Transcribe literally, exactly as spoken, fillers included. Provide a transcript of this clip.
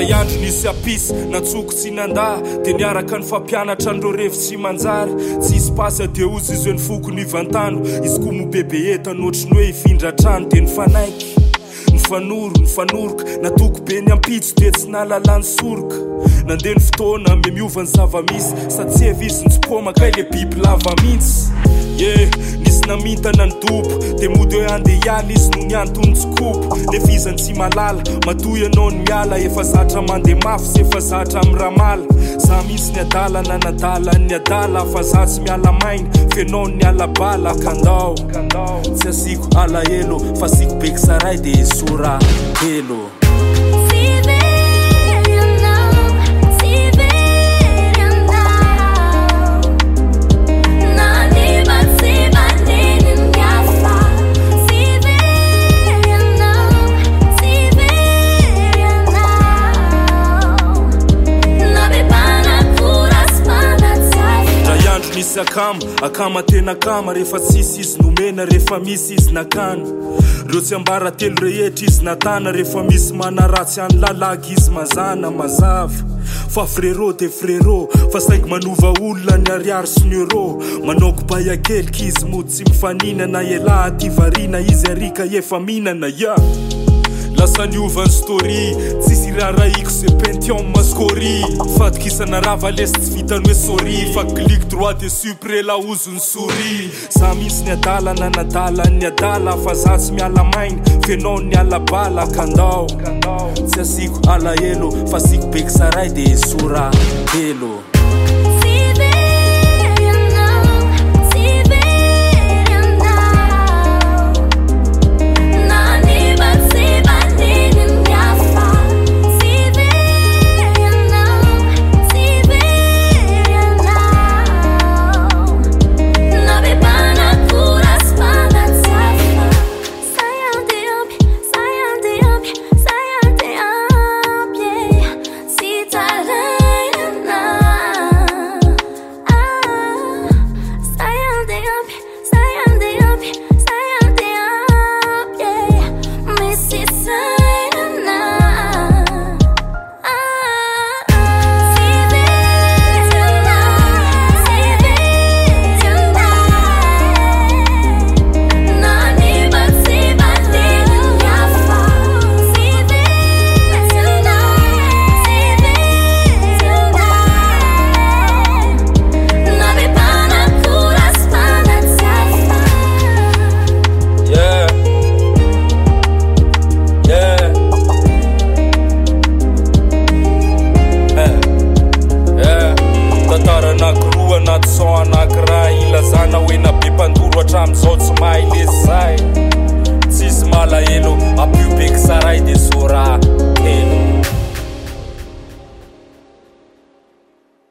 Zay andro nisy apisy natsoko tsy nanda de niaraka ny fampianatra andreo revitsy manjary tsy isy pasy de ozy izy hoe ny foko ny vantano izy koa mo bebe etany ohatry ny hoe ifindra trano de ny fanaiky ny fanoro ny fanoroka natoko be ny ampitso de tsy nalalany soroka nandeha ny fotoana me miova ny zava-misy sady evisy ny tsipoma kay le biby lava mihitsy yeah nisy namintana ny dobo de mody hoe andehiala izy no niantony tsikopo nefa izany tsy malala matoy anao ny miala efa zatra mandeha mafy sy efa zatra amin'ny ramala za misy ny adala na nadala ny adala fa za tsy miala mainy fenao ny alabala kandao tsy asiko alahelo fa asiko beky saray de sora helo misy akama akama tena kama rehefa tsisy izy nomena rehefa misy izy nakana reo tsy ambara telo rehetra izy natana rehefa misy manaratsy any lalagy izy mazana mazava fa frérot de frérot fa saingy manova olona ny ariary sy ny euro manoko bayakeliky izy mody tsy mifanina na ela aty varina izy arika efa minana ya lasa niova ny story tsisy raraiko se pention mascori fatikisana rava lesy tsy vitany hoe sori fa clique droit de supre la ozo ny souris za misy ny adala na nadala ny adala fa za tsy miala mainy fenao ny alabala kandao tsy asiko alahelo fa asiko beky saray de sora helo ilazana hoe nabe mpandoro hatramizao tsy mahay lesy zay tsisy malahelo apio beky saray de sora helo